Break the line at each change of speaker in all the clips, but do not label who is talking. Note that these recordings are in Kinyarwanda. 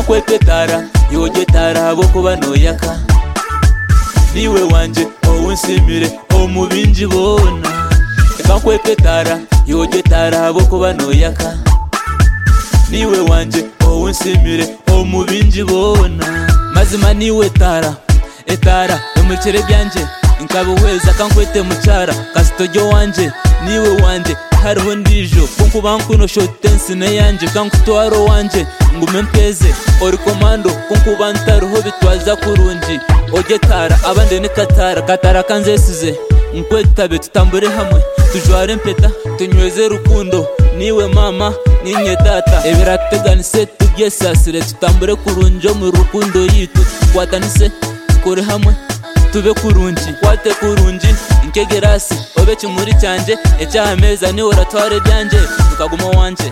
kweketara yogetara bo kuba noyaka niwe wanje owunsimire omubinji bona kweketara yogetara bo kuba noyaka niwe wanje owunsimire omubinji bona mazima niwe tara etara emukire byanje inkabuweza kankwete mucara kasitojo wanje niwe wanje hariho ndijo kunkubankuno shotensi ne yanje kankutwaro wanje ngume mpeze ori komando kunkubantaruho bitwaza kurunji ogetara abande ni katara kanzesize nkwetabe tutambure hamwe tujware mpeta tunyweze rukundo niwe mama ninye tata ebirateganise tubyesasire tutambure kurunjo mu rukundo yitu kwatanise kore hamwe tube kurunji kwate kurunji inkegerasi obe kimuri cyanje ecyameza ni oratware byanje tukaguma wanje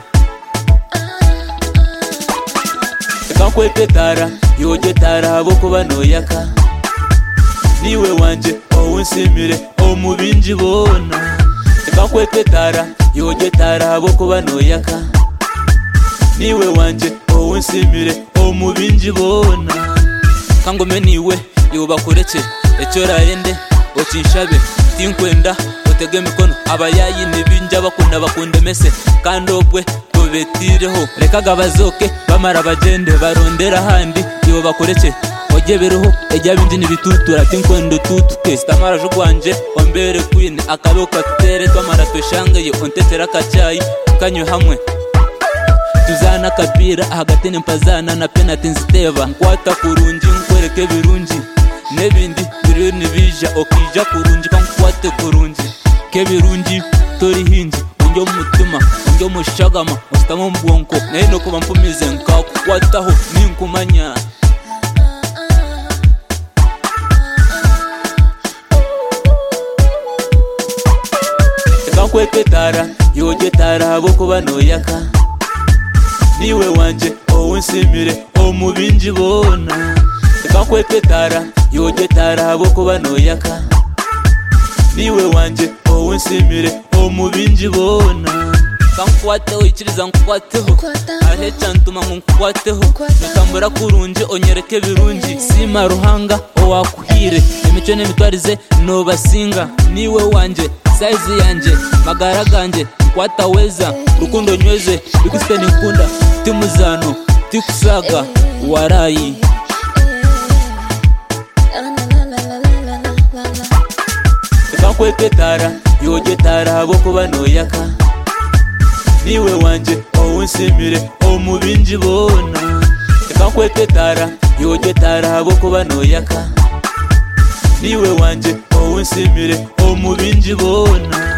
kankweketara yogetara bo kuba noyaka niwe wanje owunsimire omubinji bona kankweketara yogetara bo kuba noyaka niwe wanje owunsimire omubinji bona kangume niwe yuba kureke ecora yende okinshabe tinkwenda otege mikono abayayi nibinja bakunda mese kandopwe tobetireho rekaga bazoke bamara bagende barondera handi yuba kureke ogebereho ejya bindi nibitutura tinkwendo tutuke stamara jugwanje ombere queen akaboka tere twamara tweshangaye ontetera kacyayi kanywe hamwe tuzana kabira hagati n'impazana na penalty nziteba nkwata kurunji nkwereke birunji nebindi biri nibija okija kurunji kankwate kurunji kebirunji tori hinji unjo mutima unjo mushagama ostamo mbwonko neno kuba mpumize nkakwataho ninkumanya kankweketara yogetara bo kuba noyaka niwe wanje owunsimire omubinji bona kankweketara yogetara bo kuba noyaka niwe wanje owunsimire omubinji bona kankwateho ikiriza nkwateho ahecha ntuma nkwateho tutambura kurunje onyereke birunji sima ruhanga owakuhire imico n'emitwarize no basinga niwe wanje size yanje magara ganje kwataweza rukundo nyweze bikusteni nkunda timuzano tikusaga warayi kankweketara yogetara bo kuba noyaka niwe wanje owunsimire omubinji bona kankweketara yogetara bo kuba noyaka niwe wanje owunsimire omubinji bona